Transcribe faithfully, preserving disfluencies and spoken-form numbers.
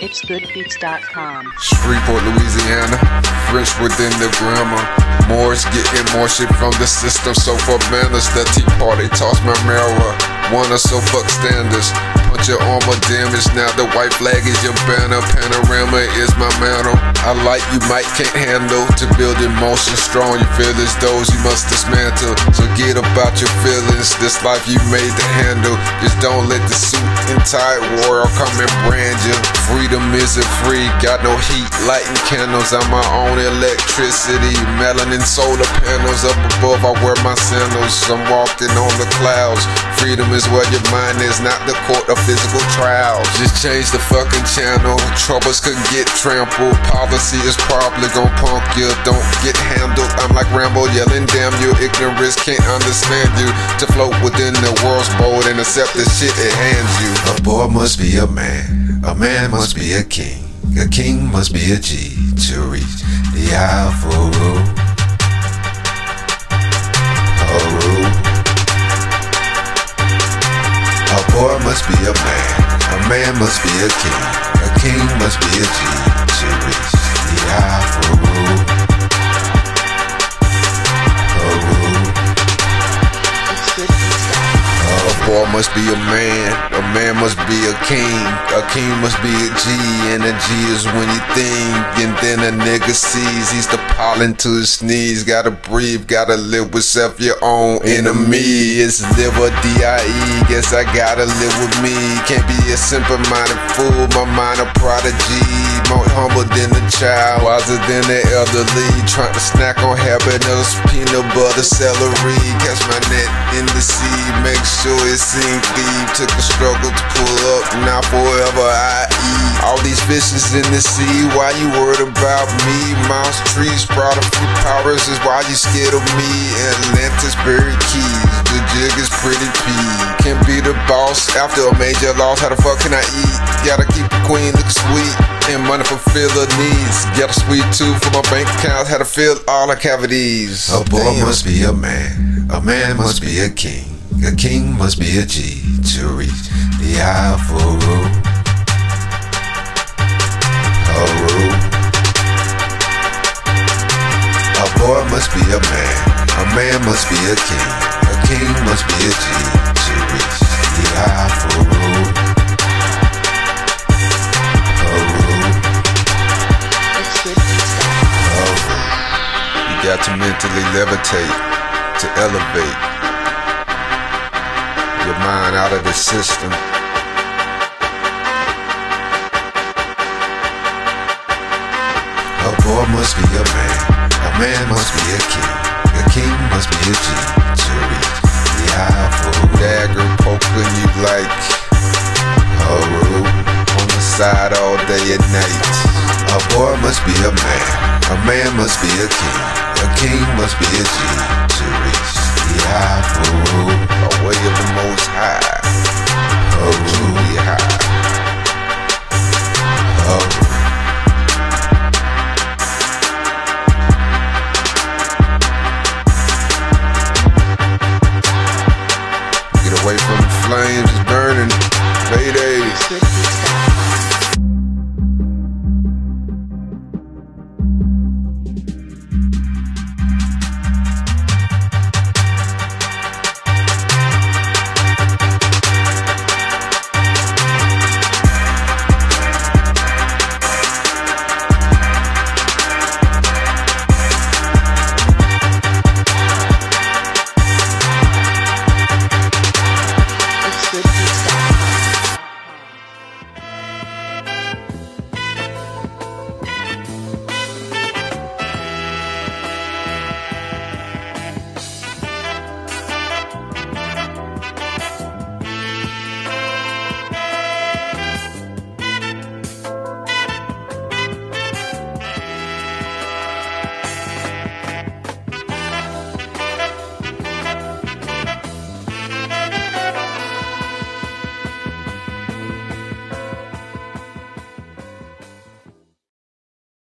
it's good beats dot com. Shreveport, Louisiana, French within the grammar. Moors getting more shit from the system, so for manners, the Tea Party toss my marijuana, so fuck standards. Punch your armor damage, now the white flag is your banner. Panorama is my mantle. I like you might can't handle. To build emotion strong, you feel as those you must dismantle. So get about your feelings, this life you made to handle. Just don't let the suit and tie world come and brand you. Freedom isn't free, got no heat, lighting candles. I'm my own electricity, melanin solar panels. Up above I wear my sandals, I'm walking on the clouds. Freedom is where your mind is, not the court of physical trials. Just change the fucking channel, troubles could get trampled. Policy is probably gon' punk you, don't get handled. I'm like Rambo yelling, damn you, ignorance can't understand you. To float within the world's bold and accept the shit it hands you. A boy must be a man, a man must be a king, a king must be a G to reach the Alpha rule. A rule. A boy must be a man, a man must be a king, a king must be a G to reach the Alpha rule. A rule. A boy must be a man, a man must be a king, a king must be a G, and a G is when you think, and then a nigga sees he's the pollen to his knees. Gotta breathe, gotta live with self, your own enemy. It's live or D I E, guess I gotta live with me. Can't be a simple-minded fool, my mind a prodigy. More humble than a child, wiser than the elderly. Trying to snack on habanero, peanut butter, celery. Catch my net in the sea, make sure it sink deep. Took a struggle to pull up, now forever I eat. All these fishes in the sea, why you worried about me? Mouse trees, brought a few powers, is why you scared of me. Atlantis, buried keys, the jig is pretty P. Can't be the boss after a major loss, how the fuck can I eat? Gotta keep the queen look sweet, and money fulfill her needs. Got a sweet tooth for my bank account, had to fill all her cavities. A boy Damn. must be a man, a man must be a king, a king must be a G to reach the Alpha rule. A rule. A boy must be a man, a man must be a king, a king must be a G to reach the Alpha rule. A rule. A rule. You got to mentally levitate, to elevate your mind out of the system. A boy must be a man, a man must be a king, a king must be a G to reach the Alpha rule. Dagger poking you like A rule. on the side all day and night. A boy must be a man, a man must be a king, a king must be a G to reach the Alpha rule. A way of the Most High.